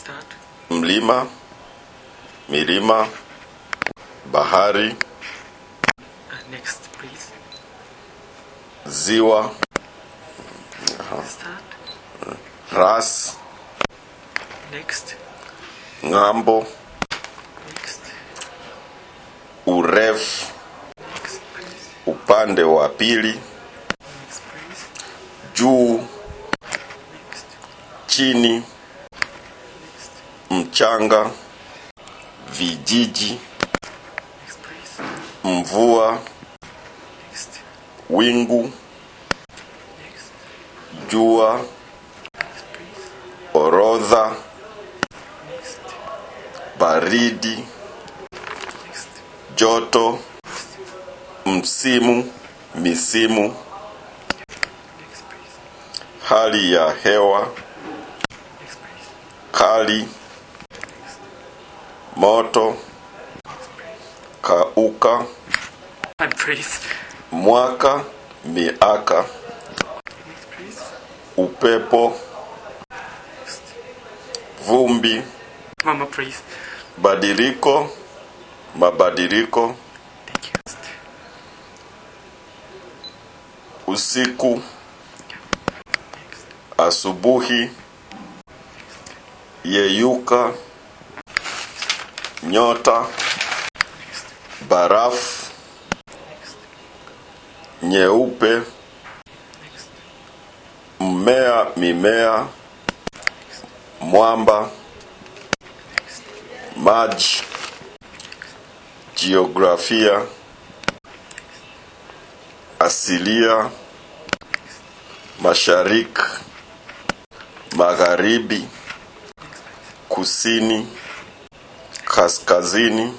Start. Mlima, milima, bahari. Next, please. Ziwa. Start. Ras. Next. Ng'ambo. Next. Urefu. Next, please. Upande wa pili. Next, please. Juu. Next. Chini. Next. Mchanga. Vijiji. Next, please. Mvua. Next. Wingu. Next. Jua. Next, please. Orodha. Next. Baridi. Next. Joto. Msimu. Misimu. Next, please. Hali ya hewa. Next, please. Kali. Moto. Next, please. Kauka. And please. Mwaka. Miaka. Next, please. Upepo. Next. Vumbi. Mama, please. Badiliko. Mabadiliko. Thank you. Next. Usiku. Next. Asubuhi. Yeyuka. Nyota. Next. Barafu. Next. Nyeupe. Next. Mmea, mimea. Mwamba. Next. Maji. Jiografia. Asilia. Mashariki. Magharibi. Kusini. Kaskazini.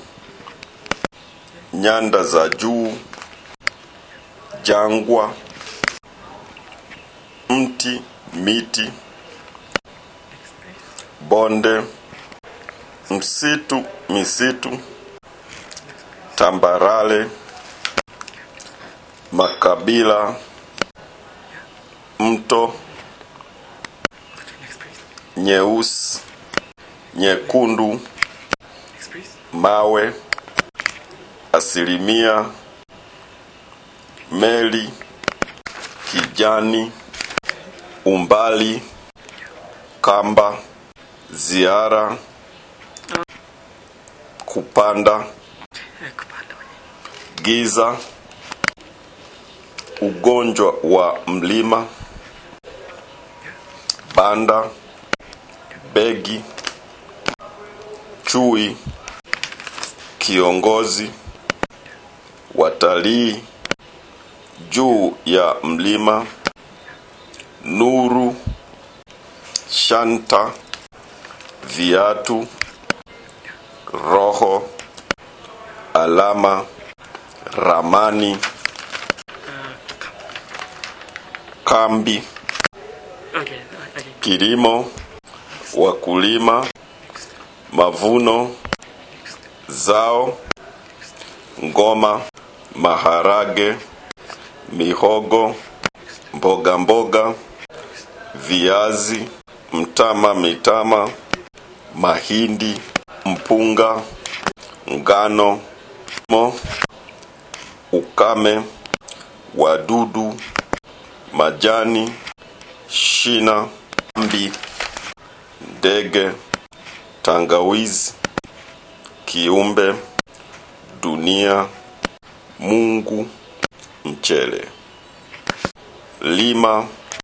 Nyanda za juu. Jangwa. Mti, miti. Next, please. Bonde. Msitu, misitu. Tambarale. Makabila. Mto. Next, please. Nyeusi. Nyekundu. Next, please. Mawe. Asilimia. Meli. Kijani. Umbali. Kamba. Ziara. Kupanda. Kupanda. Giza. Ugonjwa wa mlima. Banda. Begi. Chui. Kiongozi. Watalii. Juu ya mlima. Nuru. Shanta. Viatu. Roho. Alama. Ramani. Kambi. Again. Kilimo. Wakulima. Mavuno. Zao. Ngoma. Maharage. Mihogo. Mboga mboga. Viazi. Mtama, mitama. Mahindi. Mpunga. Ngano. Ukame. Wadudu. Majani. Shina. Mbi. Ndege. Tangawizi. Kiumbe. Dunia. Mungu. Mchele. Lima.